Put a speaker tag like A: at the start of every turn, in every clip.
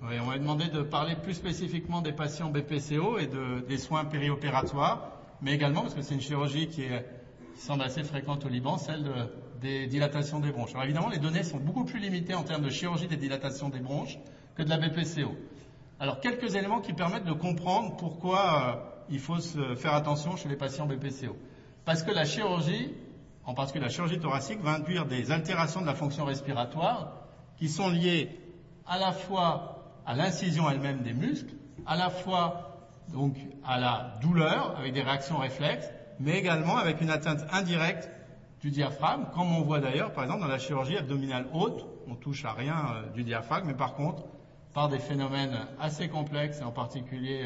A: Oui, on m'a demandé de parler plus spécifiquement des patients BPCO et des soins périopératoires, mais également, parce que c'est une chirurgie qui semble assez fréquente au Liban, celle des dilatations des bronches. Alors évidemment, les données sont beaucoup plus limitées en termes de chirurgie des dilatations des bronches que de la BPCO. Alors quelques éléments qui permettent de comprendre pourquoi il faut se faire attention chez les patients BPCO. Parce que la chirurgie, en particulier la chirurgie thoracique, va induire des altérations de la fonction respiratoire qui sont liées à la fois à l'incision elle-même des muscles, à la fois donc à la douleur avec des réactions réflexes, mais également avec une atteinte indirecte du diaphragme, comme on voit d'ailleurs par exemple dans la chirurgie abdominale haute, on touche à rien du diaphragme, mais par contre par des phénomènes assez complexes et en particulier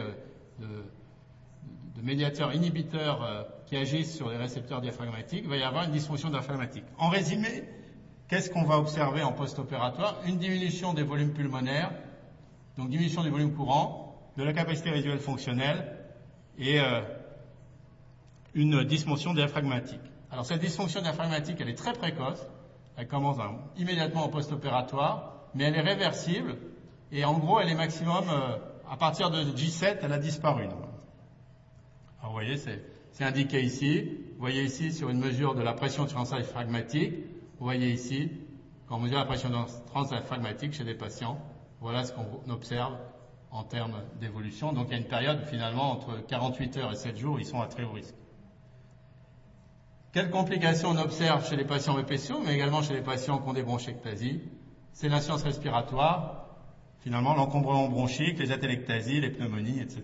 A: de médiateurs inhibiteurs qui agissent sur les récepteurs diaphragmatiques, il va y avoir une dysfonction diaphragmatique. En résumé, qu'est-ce qu'on va observer en post-opératoire? Une diminution des volumes pulmonaires, donc diminution du volume courant, de la capacité résiduelle fonctionnelle et une dysfonction diaphragmatique. Alors cette dysfonction diaphragmatique, elle est très précoce, elle commence immédiatement au post-opératoire, mais elle est réversible et en gros elle est maximum à partir de J7, elle a disparu. Alors vous voyez, c'est indiqué ici. Vous voyez ici sur une mesure de la pression transdiaphragmatique. Vous voyez ici, quand on mesure la pression transdiaphragmatique chez des patients, voilà ce qu'on observe en termes d'évolution. Donc il y a une période finalement entre 48 heures et 7 jours où ils sont à très haut risque. Quelles complications on observe chez les patients BPCO, mais également chez les patients qui ont des bronchiectasies? C'est l'insuffisance respiratoire, finalement l'encombrement bronchique, les atélectasies, les pneumonies, etc.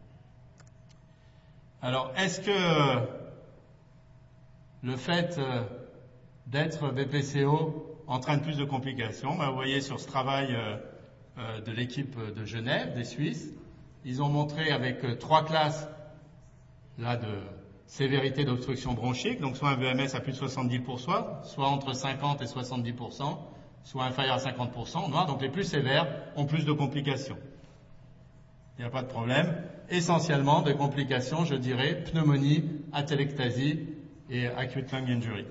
A: Alors, est-ce que le fait d'être BPCO entraîne plus de complications? Vous voyez sur ce travail de l'équipe de Genève, des Suisses, ils ont montré avec 3 classes là, de sévérité d'obstruction bronchique, donc soit un VMS à plus de 70%, soit entre 50 et 70%, soit inférieur à 50%. Noir, donc les plus sévères ont plus de complications. Il n'y a pas de problème. Essentiellement des complications, je dirais, pneumonie, atélectasie et acute lung injury.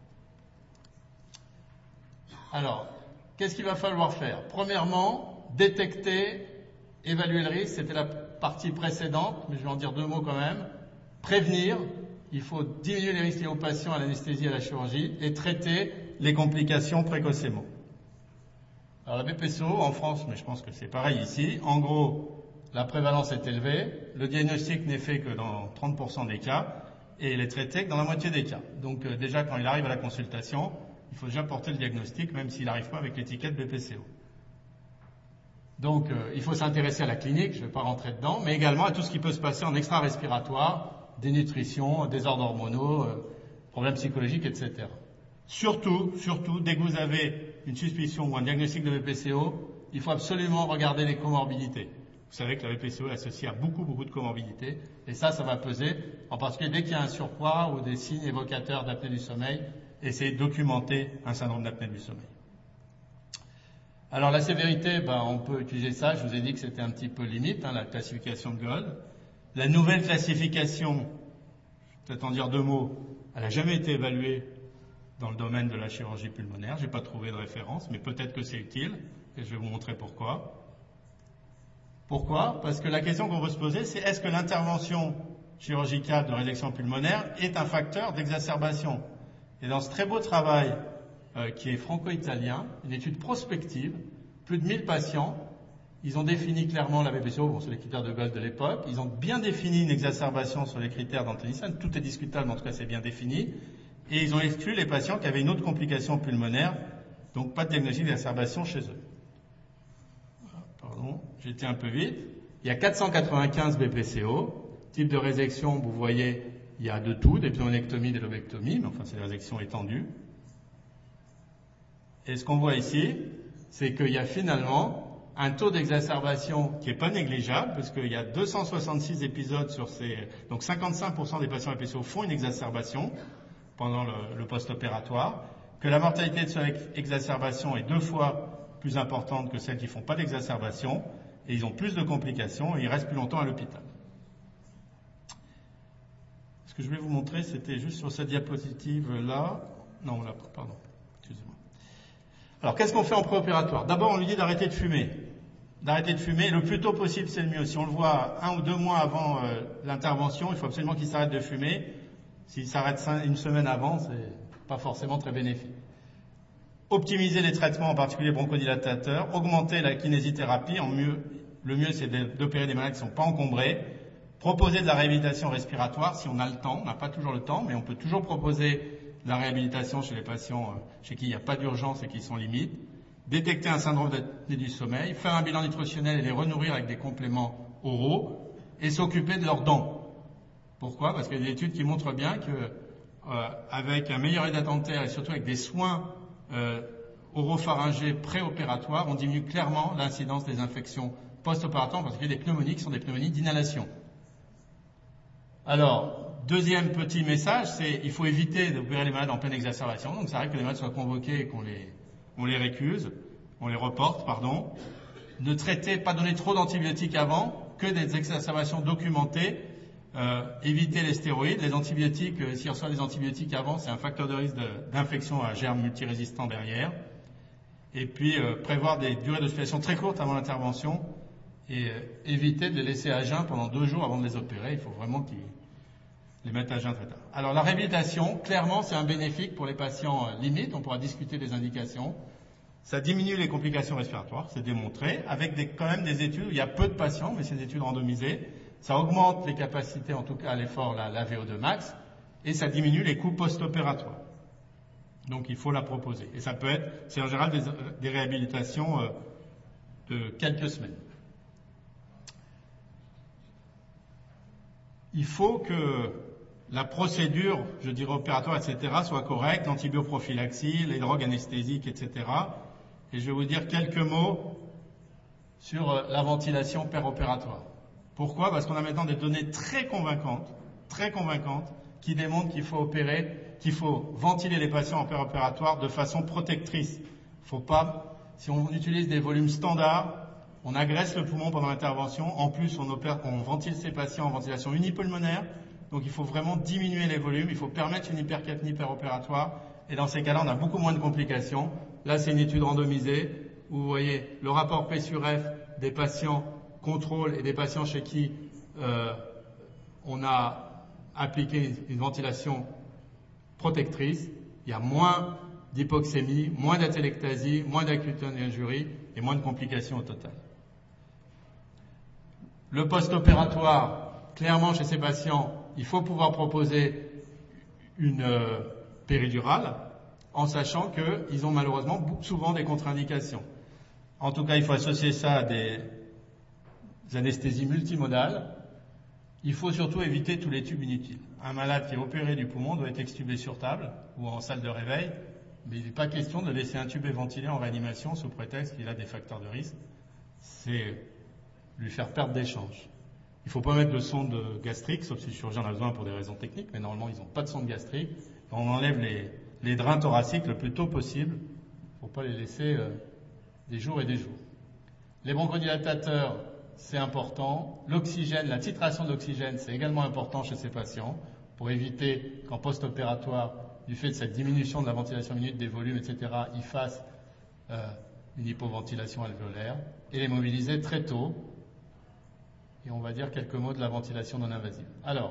A: Alors, qu'est-ce qu'il va falloir faire? Premièrement, détecter, évaluer le risque, c'était la partie précédente, mais je vais en dire 2 mots quand même. Prévenir, il faut diminuer les risques liés aux patients, à l'anesthésie et à la chirurgie, et traiter les complications précocement. Alors la BPCO en France, mais je pense que c'est pareil ici, en gros, la prévalence est élevée, le diagnostic n'est fait que dans 30% des cas, et il est traité que dans la moitié des cas. Donc déjà quand il arrive à la consultation, il faut déjà porter le diagnostic, même s'il n'arrive pas avec l'étiquette BPCO. Donc il faut s'intéresser à la clinique, je ne vais pas rentrer dedans, mais également à tout ce qui peut se passer en extra-respiratoire, dénutrition, désordres hormonaux, problèmes psychologiques, etc. Surtout, dès que vous avez une suspicion ou un diagnostic de BPCO, il faut absolument regarder les comorbidités. Vous savez que la BPCO est associée à beaucoup de comorbidités, et ça va peser, en particulier dès qu'il y a un surpoids ou des signes évocateurs d'apnée du sommeil, essayer de documenter un syndrome d'apnée du sommeil. Alors la sévérité, on peut utiliser ça, je vous ai dit que c'était un petit peu limite, la classification de Gold. La nouvelle classification, je vais peut-être en dire 2 mots, elle n'a jamais été évaluée dans le domaine de la chirurgie pulmonaire, je n'ai pas trouvé de référence, mais peut-être que c'est utile, et je vais vous montrer pourquoi. Pourquoi? Parce que la question qu'on veut se poser, c'est est-ce que l'intervention chirurgicale de résection pulmonaire est un facteur d'exacerbation? Et dans ce très beau travail qui est franco-italien, une étude prospective, plus de 1000 patients, ils ont défini clairement la BPCO, sur les critères de Gold de l'époque, ils ont bien défini une exacerbation sur les critères d'Anthony Sen, tout est discutable, mais en tout cas c'est bien défini, et ils ont exclu les patients qui avaient une autre complication pulmonaire, donc pas de diagnostic d'exacerbation chez eux. Pardon, j'ai été un peu vite. Il y a 495 BPCO, type de résection, vous voyez, il y a de tout, des pneumonectomies, des lobectomies, mais enfin c'est des résections étendues. Et ce qu'on voit ici, c'est qu'il y a finalement un taux d'exacerbation qui n'est pas négligeable, parce qu'il y a 266 épisodes sur ces... Donc 55% des patients BPCO font une exacerbation pendant le post-opératoire, que la mortalité de cette exacerbation est 2 fois plus importante que celles qui ne font pas d'exacerbation, et ils ont plus de complications, et ils restent plus longtemps à l'hôpital. Ce que je voulais vous montrer, c'était juste sur cette diapositive-là. Non, là, pardon, excusez-moi. Alors, qu'est-ce qu'on fait en préopératoire? D'abord, on lui dit d'arrêter de fumer. d'arrêter de fumer. Le plus tôt possible, c'est le mieux. Si on le voit 1 ou 2 mois avant l'intervention, il faut absolument qu'il s'arrête de fumer. S'il s'arrête une semaine avant, c'est pas forcément très bénéfique. Optimiser les traitements, en particulier bronchodilatateurs, augmenter la kinésithérapie. Le mieux, c'est d'opérer des malades qui ne sont pas encombrés. Proposer de la réhabilitation respiratoire si on a le temps. On n'a pas toujours le temps, mais on peut toujours proposer de la réhabilitation chez les patients chez qui il n'y a pas d'urgence et qui sont limites. Détecter un syndrome d'apnée du sommeil, faire un bilan nutritionnel et les renourrir avec des compléments oraux et s'occuper de leurs dents. Pourquoi ? Parce qu'il y a des études qui montrent bien que avec un meilleur état dentaire et surtout avec des soins oropharyngés préopératoires, on diminue clairement l'incidence des infections post-opératoires, parce qu'il y a des pneumonies qui sont des pneumonies d'inhalation. Alors, deuxième petit message, c'est il faut éviter d'opérer les malades en pleine exacerbation. Donc ça arrive que les malades soient convoqués et qu'on les récuse, on les reporte, pardon. Ne traiter, pas donner trop d'antibiotiques avant, que des exacerbations documentées. Éviter les stéroïdes, les antibiotiques, s'il reçoit des antibiotiques avant, c'est un facteur de risque d'infection à germes multirésistants derrière. Et puis prévoir des durées d'hospitalisation très courtes avant l'intervention et éviter de les laisser à jeun pendant 2 jours avant de les opérer. Il faut vraiment qu'ils les mettent à jeun très tard. Alors la réhabilitation, clairement, c'est un bénéfique pour les patients limites. On pourra discuter des indications. Ça diminue les complications respiratoires, c'est démontré, avec quand même des études où il y a peu de patients, mais c'est des études randomisées. Ça augmente les capacités, en tout cas à l'effort, la VO2 max, et ça diminue les coûts post-opératoires. Donc il faut la proposer. Et ça peut être, c'est en général des réhabilitations de quelques semaines. Il faut que la procédure, je dirais opératoire, etc., soit correcte, l'antibioprophylaxie, les drogues anesthésiques, etc. Et je vais vous dire quelques mots sur la ventilation péropératoire. Pourquoi ? Parce qu'on a maintenant des données très convaincantes, qui démontrent qu'il faut ventiler les patients en péropératoire de façon protectrice. Faut pas, si on utilise des volumes standards, on agresse le poumon pendant l'intervention. En plus, on ventile ces patients en ventilation unipulmonaire. Donc il faut vraiment diminuer les volumes. Il faut permettre une hypercapnie péropératoire. Et dans ces cas-là, on a beaucoup moins de complications. Là, c'est une étude randomisée où vous voyez le rapport P sur F des patients contrôle et des patients chez qui on a appliqué une ventilation protectrice. Il y a moins d'hypoxémie, moins d'atélectasie, moins d'acute injurie et moins de complications au total. Le post-opératoire, clairement chez ces patients, il faut pouvoir proposer une péridurale en sachant qu'ils ont malheureusement souvent des contre-indications. En tout cas, il faut associer ça à des anesthésies multimodales. Il faut surtout éviter tous les tubes inutiles. Un malade qui est opéré du poumon doit être extubé sur table ou en salle de réveil, mais il n'est pas question de laisser intuber ventilé en réanimation sous prétexte qu'il a des facteurs de risque. C'est lui faire perdre des chances. Il ne faut pas mettre de sonde gastrique, sauf si le chirurgien en a besoin pour des raisons techniques, mais normalement ils n'ont pas de sonde gastrique. On enlève les drains thoraciques le plus tôt possible. Il ne faut pas les laisser des jours et des jours. Les bronchodilatateurs, c'est important. L'oxygène, la titration d'oxygène, c'est également important chez ces patients pour éviter qu'en post-opératoire, du fait de cette diminution de la ventilation minute des volumes, etc., ils fassent une hypoventilation alvéolaire et les mobiliser très tôt. Et on va dire quelques mots de la ventilation non invasive. Alors,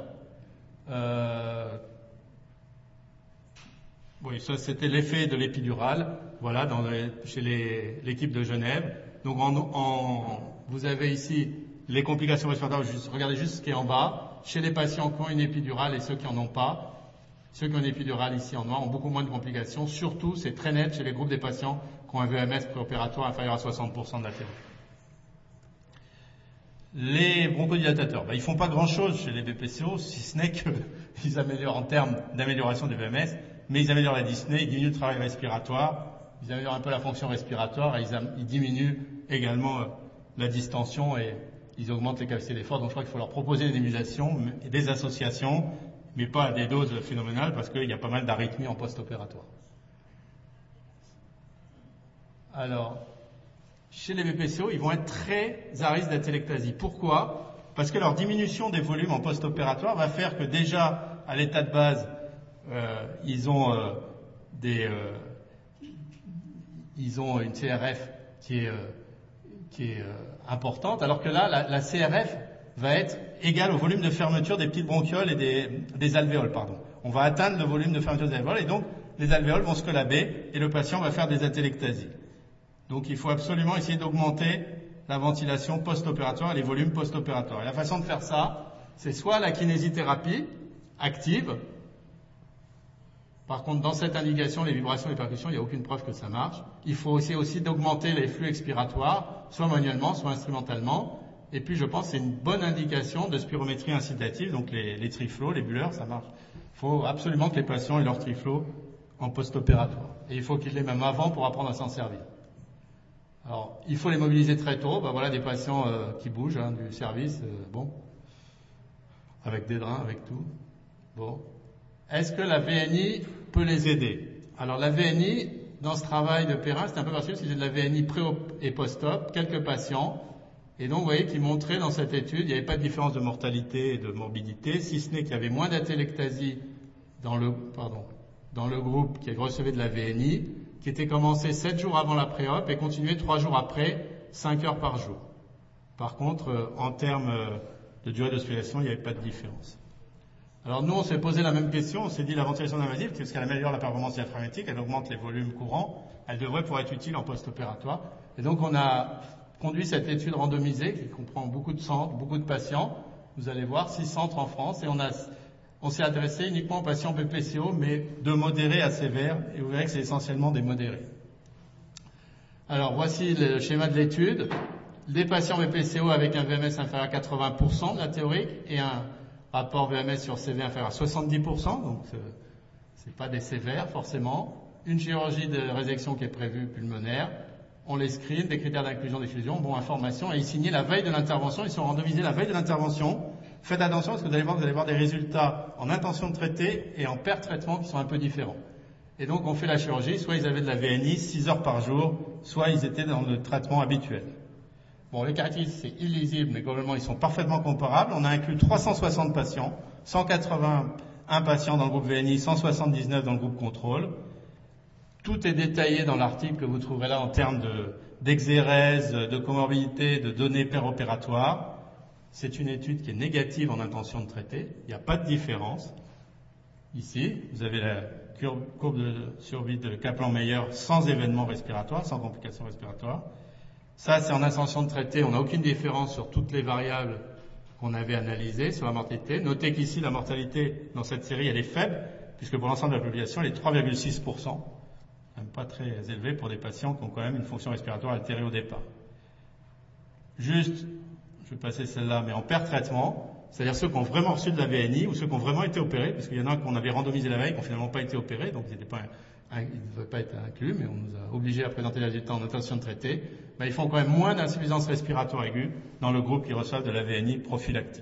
A: oui, ça c'était l'effet de l'épidurale, voilà, chez l'équipe de Genève. Donc vous avez ici les complications respiratoires, regardez juste ce qui est en bas, chez les patients qui ont une épidurale et ceux qui n'en ont pas. Ceux qui ont une épidurale ici en noir ont beaucoup moins de complications, surtout c'est très net chez les groupes des patients qui ont un VMS préopératoire inférieur à 60% de la thérapie. Les bronchodilatateurs, ils font pas grand-chose chez les BPCO, si ce n'est qu'ils améliorent en termes d'amélioration du VMS, mais ils améliorent la dyspnée, ils diminuent le travail respiratoire, ils améliorent un peu la fonction respiratoire et ils diminuent également la distension et ils augmentent les capacités d'effort. Donc je crois qu'il faut leur proposer des émulations et des associations, mais pas à des doses phénoménales parce qu'il y a pas mal d'arythmies en post-opératoire. Alors, chez les BPCO, ils vont être très à risque d'atélectasie. Pourquoi ? Parce que leur diminution des volumes en post-opératoire va faire que déjà, à l'état de base, ils ont une CRF qui qui est importante, alors que là, la CRF va être égale au volume de fermeture des petites bronchioles et des alvéoles, pardon. On va atteindre le volume de fermeture des alvéoles, et donc les alvéoles vont se collaber, et le patient va faire des atelectasies. Donc il faut absolument essayer d'augmenter la ventilation post-opératoire et les volumes post-opératoires. Et la façon de faire ça, c'est soit la kinésithérapie active. Par contre, dans cette indication, les vibrations et les percussions, il n'y a aucune preuve que ça marche. Il faut aussi d'augmenter les flux expiratoires, soit manuellement, soit instrumentalement. Et puis, je pense que c'est une bonne indication de spirométrie incitative, donc les triflots, les bulleurs, ça marche. Il faut absolument que les patients aient leur triflot en post-opératoire. Et il faut qu'ils l'aient même avant pour apprendre à s'en servir. Alors, il faut les mobiliser très tôt. Ben voilà des patients qui bougent du service, avec des drains, avec tout. Bon. Est-ce que la VNI peut les aider? Alors la VNI, dans ce travail de Perrin, c'est un peu particulier parce qu'ils ont de la VNI pré-op et post-op, quelques patients. Et donc, vous voyez qu'ils montraient dans cette étude, il n'y avait pas de différence de mortalité et de morbidité, si ce n'est qu'il y avait moins d'atelectasie dans le groupe qui recevait de la VNI, qui était commencé 7 jours avant la pré-op et continué 3 jours après, 5 heures par jour. Par contre, en termes de durée d'hospitalisation, il n'y avait pas de différence. Alors nous, on s'est posé la même question, on s'est dit la ventilation invasive, parce qu'elle améliore la performance diaphragmatique, elle augmente les volumes courants, elle devrait pouvoir être utile en post-opératoire. Et donc on a conduit cette étude randomisée qui comprend beaucoup de centres, beaucoup de patients. Vous allez voir, 6 centres en France, et on s'est adressé uniquement aux patients BPCO, mais de modérés à sévères, et vous verrez que c'est essentiellement des modérés. Alors voici le schéma de l'étude. Des patients BPCO avec un VMS inférieur à 80% de la théorique, et un rapport VMS sur CV inférieur à 70%, donc c'est pas des sévères forcément. Une chirurgie de résection qui est prévue pulmonaire. On les screen, des critères d'inclusion-d'exclusion, information, et ils signaient la veille de l'intervention, ils sont randomisés la veille de l'intervention. Faites attention parce que vous allez voir des résultats en intention de traiter et en pair-traitement qui sont un peu différents. Et donc on fait la chirurgie, soit ils avaient de la VNI 6 heures par jour, soit ils étaient dans le traitement habituel. Bon, les caractéristiques, c'est illisible, mais globalement, ils sont parfaitement comparables. On a inclus 360 patients, 181 patients dans le groupe VNI, 179 dans le groupe contrôle. Tout est détaillé dans l'article que vous trouverez là en termes d'exérèse, de comorbidité, de données péropératoires. C'est une étude qui est négative en intention de traiter. Il n'y a pas de différence. Ici, vous avez la courbe de survie de Kaplan-Meier sans événement respiratoire, sans complications respiratoires. Ça, c'est en intention de traiter. On n'a aucune différence sur toutes les variables qu'on avait analysées sur la mortalité. Notez qu'ici, la mortalité dans cette série, elle est faible, puisque pour l'ensemble de la population, elle est 3,6%. Même pas très élevé pour des patients qui ont quand même une fonction respiratoire altérée au départ. Juste, je vais passer celle-là, mais en pair-traitement, c'est-à-dire ceux qui ont vraiment reçu de la VNI ou ceux qui ont vraiment été opérés, parce qu'il y en a qu'on avait randomisé la veille, qui n'ont finalement pas été opérés, donc ils ne devaient pas être inclus, mais on nous a obligés à présenter les résultats en intention de traiter. Ils font quand même moins d'insuffisance respiratoire aiguë dans le groupe qui reçoivent de la VNI prophylactique.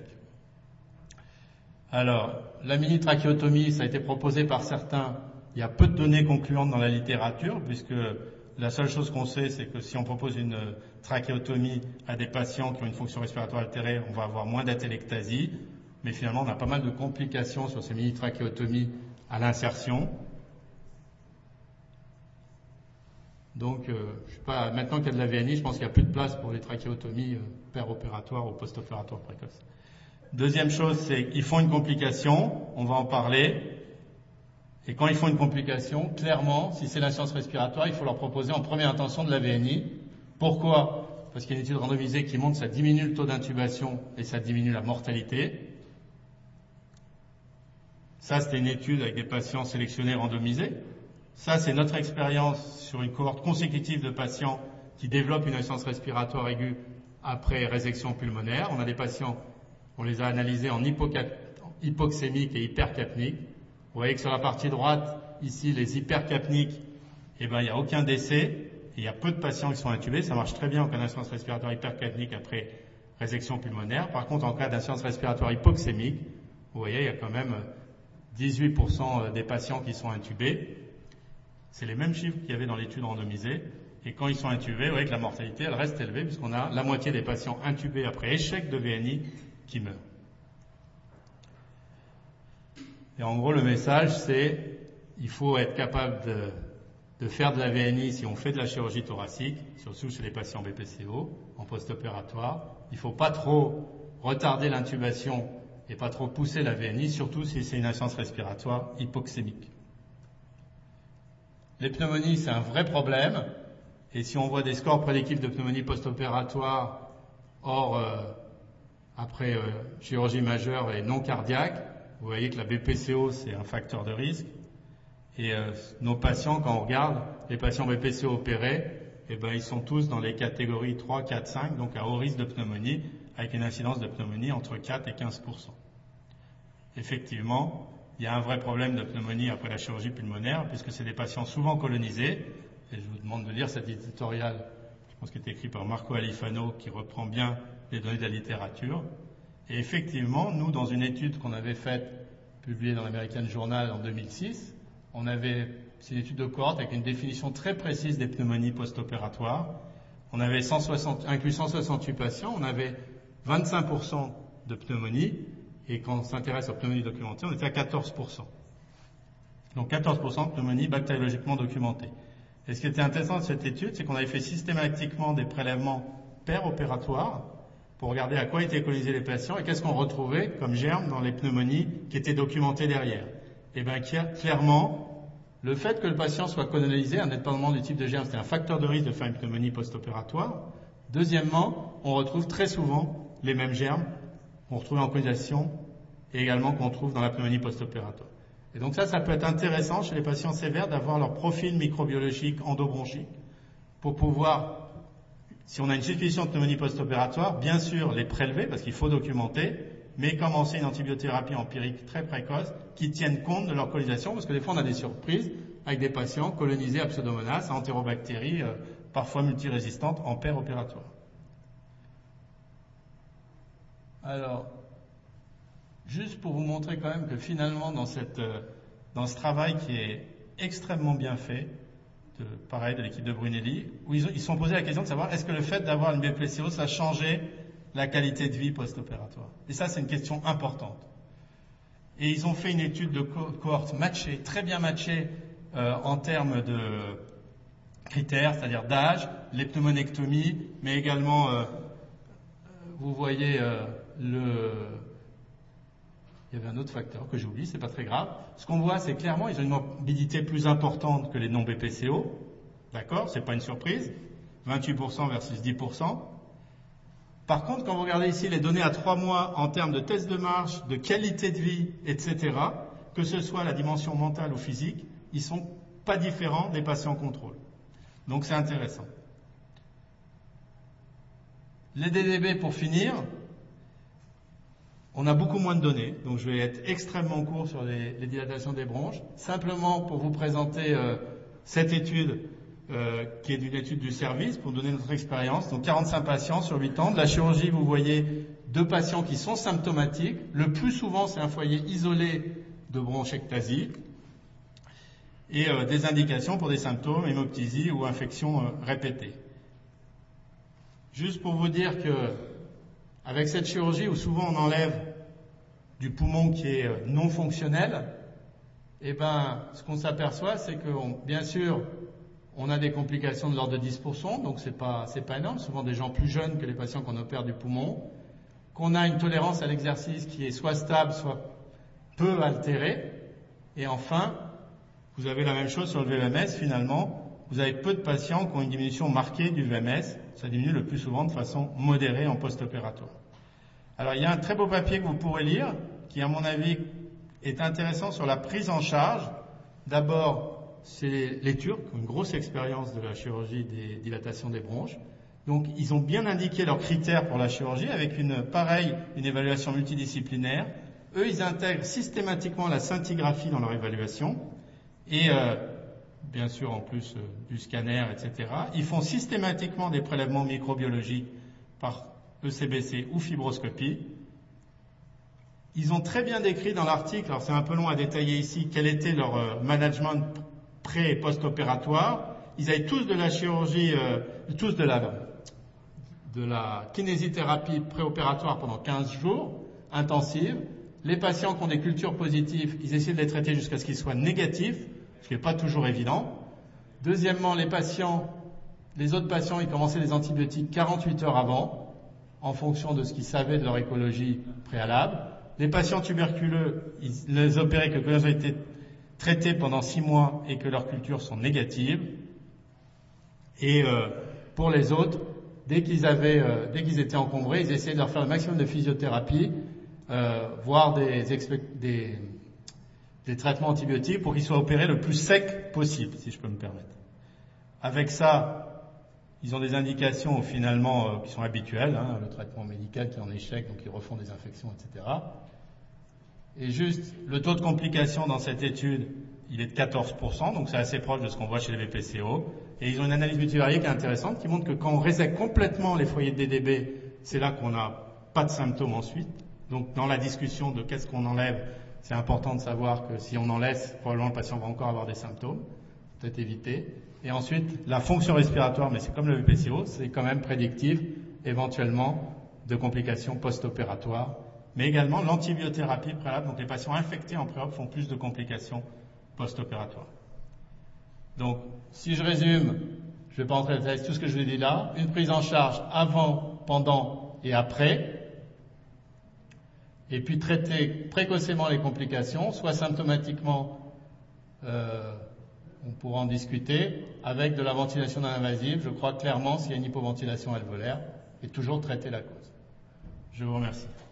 A: Alors, la mini-trachéotomie, ça a été proposé par certains. Il y a peu de données concluantes dans la littérature, puisque la seule chose qu'on sait, c'est que si on propose une trachéotomie à des patients qui ont une fonction respiratoire altérée, on va avoir moins d'atelectasie, mais finalement, on a pas mal de complications sur ces mini-trachéotomies à l'insertion. Donc, je sais pas, maintenant qu'il y a de la VNI, je pense qu'il n'y a plus de place pour les trachéotomies péropératoires ou post-opératoires précoces. Deuxième chose, c'est qu'ils font une complication, on va en parler. Et quand ils font une complication, clairement, si c'est l'insuffisance respiratoire, il faut leur proposer en première intention de la VNI. Pourquoi? Parce qu'il y a une étude randomisée qui montre que ça diminue le taux d'intubation et ça diminue la mortalité. Ça, c'était une étude avec des patients sélectionnés randomisés. Ça, c'est notre expérience sur une cohorte consécutive de patients qui développent une insuffisance respiratoire aiguë après résection pulmonaire. On a des patients, on les a analysés en hypoxémiques et hypercapniques. Vous voyez que sur la partie droite, ici, les hypercapniques, il n'y a aucun décès. Il y a peu de patients qui sont intubés. Ça marche très bien en cas d'insuffisance respiratoire hypercapnique après résection pulmonaire. Par contre, en cas d'insuffisance respiratoire hypoxémique, vous voyez, il y a quand même 18% des patients qui sont intubés. C'est les mêmes chiffres qu'il y avait dans l'étude randomisée. Et quand ils sont intubés, vous voyez que la mortalité, elle reste élevée puisqu'on a la moitié des patients intubés après échec de VNI qui meurent. Et en gros, le message, c'est il faut être capable de faire de la VNI si on fait de la chirurgie thoracique, surtout chez les patients BPCO, en post-opératoire. Il ne faut pas trop retarder l'intubation et pas trop pousser la VNI, surtout si c'est une insuffisance respiratoire hypoxémique. Les pneumonies, c'est un vrai problème. Et si on voit des scores prédictifs de pneumonie post-opératoire, après chirurgie majeure et non cardiaque, vous voyez que la BPCO, c'est un facteur de risque. Et nos patients, quand on regarde les patients BPCO opérés, ils sont tous dans les catégories 3, 4, 5, donc à haut risque de pneumonie, avec une incidence de pneumonie entre 4 et 15%. Effectivement, il y a un vrai problème de pneumonie après la chirurgie pulmonaire, puisque c'est des patients souvent colonisés. Et je vous demande de lire cet éditorial, je pense qu'il est écrit par Marco Alifano, qui reprend bien les données de la littérature. Et effectivement, nous, dans une étude qu'on avait faite, publiée dans l'American Journal en 2006, c'est une étude de cohorte avec une définition très précise des pneumonies post-opératoires. On avait inclus 168 patients, on avait 25% de pneumonie, et quand on s'intéresse aux pneumonies documentées, on était à 14%. Donc 14% de pneumonie bactériologiquement documentée. Et ce qui était intéressant de cette étude, c'est qu'on avait fait systématiquement des prélèvements per-opératoires pour regarder à quoi étaient colonisés les patients et qu'est-ce qu'on retrouvait comme germes dans les pneumonies qui étaient documentées derrière. Et bien clairement, le fait que le patient soit colonisé, indépendamment du type de germe, c'est un facteur de risque de faire une pneumonie post-opératoire. Deuxièmement, on retrouve très souvent les mêmes germes qu'on retrouve en colonisation et également qu'on trouve dans la pneumonie post-opératoire. Et donc ça peut être intéressant chez les patients sévères d'avoir leur profil microbiologique endobronchique pour pouvoir, si on a une suspicion de pneumonie post-opératoire, bien sûr les prélever parce qu'il faut documenter, mais commencer une antibiothérapie empirique très précoce qui tienne compte de leur colonisation, parce que des fois on a des surprises avec des patients colonisés à Pseudomonas, à entérobactéries, parfois multirésistantes en per-opératoire. Alors, juste pour vous montrer quand même que finalement dans ce travail qui est extrêmement bien fait, pareil de l'équipe de Brunelli, où ils sont posés la question de savoir est-ce que le fait d'avoir une BPCO, ça a changé la qualité de vie post-opératoire. Et ça, c'est une question importante. Et ils ont fait une étude de cohorte matchée, très bien matchée en termes de critères, c'est-à-dire d'âge, les pneumonectomies, mais également, vous voyez, il y avait un autre facteur que j'oublie, c'est pas très grave. Ce qu'on voit, c'est clairement, ils ont une morbidité plus importante que les non-BPCO. D'accord? C'est pas une surprise. 28% versus 10%. Par contre, quand vous regardez ici les données à 3 mois en termes de tests de marche, de qualité de vie, etc., que ce soit la dimension mentale ou physique, ils sont pas différents des patients contrôle. Donc c'est intéressant. Les DDB pour finir, on a beaucoup moins de données, donc je vais être extrêmement court sur les dilatations des bronches. Simplement pour vous présenter cette étude qui est une étude du service pour donner notre expérience. Donc 45 patients sur 8 ans. De la chirurgie, vous voyez 2 patients qui sont symptomatiques. Le plus souvent, c'est un foyer isolé de bronchectasie et des indications pour des symptômes, hémoptysie ou infection répétée. Juste pour vous dire que avec cette chirurgie où souvent on enlève du poumon qui est non fonctionnel, ce qu'on s'aperçoit, c'est que bien sûr, on a des complications de l'ordre de 10%, donc c'est pas énorme, souvent des gens plus jeunes que les patients qu'on opère du poumon, qu'on a une tolérance à l'exercice qui est soit stable, soit peu altérée, et enfin, vous avez la même chose sur le VMS finalement, vous avez peu de patients qui ont une diminution marquée du VMS, ça diminue le plus souvent de façon modérée en post-opératoire. Alors il y a un très beau papier que vous pourrez lire, qui à mon avis est intéressant sur la prise en charge. D'abord, c'est les Turcs qui ont une grosse expérience de la chirurgie des dilatations des bronches. Donc ils ont bien indiqué leurs critères pour la chirurgie avec une évaluation multidisciplinaire. Eux, ils intègrent systématiquement la scintigraphie dans leur évaluation et bien sûr en plus du scanner, etc. Ils font systématiquement des prélèvements microbiologiques par ECBC ou fibroscopie. Ils ont très bien décrit dans l'article, alors c'est un peu long à détailler ici, quel était leur management pré- et post-opératoire. Ils avaient tous de la chirurgie, tous de la kinésithérapie préopératoire pendant 15 jours, intensive. Les patients qui ont des cultures positives, ils essaient de les traiter jusqu'à ce qu'ils soient négatifs, ce qui n'est pas toujours évident. Deuxièmement, les autres patients, ils commençaient les antibiotiques 48 heures avant, en fonction de ce qu'ils savaient de leur écologie préalable. Les patients tuberculeux, ils les opéraient que quand ils ont été traités pendant 6 mois et que leurs cultures sont négatives. Et pour les autres, dès qu'ils étaient encombrés, ils essayaient de leur faire le maximum de physiothérapie, voire des traitements antibiotiques pour qu'ils soient opérés le plus sec possible, si je peux me permettre. Avec ça, ils ont des indications finalement qui sont habituelles, le traitement médical qui est en échec, donc ils refont des infections, etc. Et juste, le taux de complication dans cette étude, il est de 14%, donc c'est assez proche de ce qu'on voit chez les BPCO. Et ils ont une analyse multivariée qui est intéressante, qui montre que quand on résèque complètement les foyers de DDB, c'est là qu'on n'a pas de symptômes ensuite. Donc dans la discussion de qu'est-ce qu'on enlève, c'est important de savoir que si on en laisse, probablement le patient va encore avoir des symptômes, peut-être éviter. Et ensuite, la fonction respiratoire, mais c'est comme le BPCO, c'est quand même prédictif, éventuellement, de complications post-opératoires, mais également l'antibiothérapie préalable. Donc les patients infectés en pré-op font plus de complications post-opératoires. Donc, si je résume, je ne vais pas entrer dans les détails, tout ce que je vous ai dit là, une prise en charge avant, pendant et après, et puis traiter précocement les complications, soit symptomatiquement, on pourra en discuter, avec de la ventilation non invasive. Je crois clairement, s'il y a une hypoventilation alvéolaire, et toujours traiter la cause. Je vous remercie.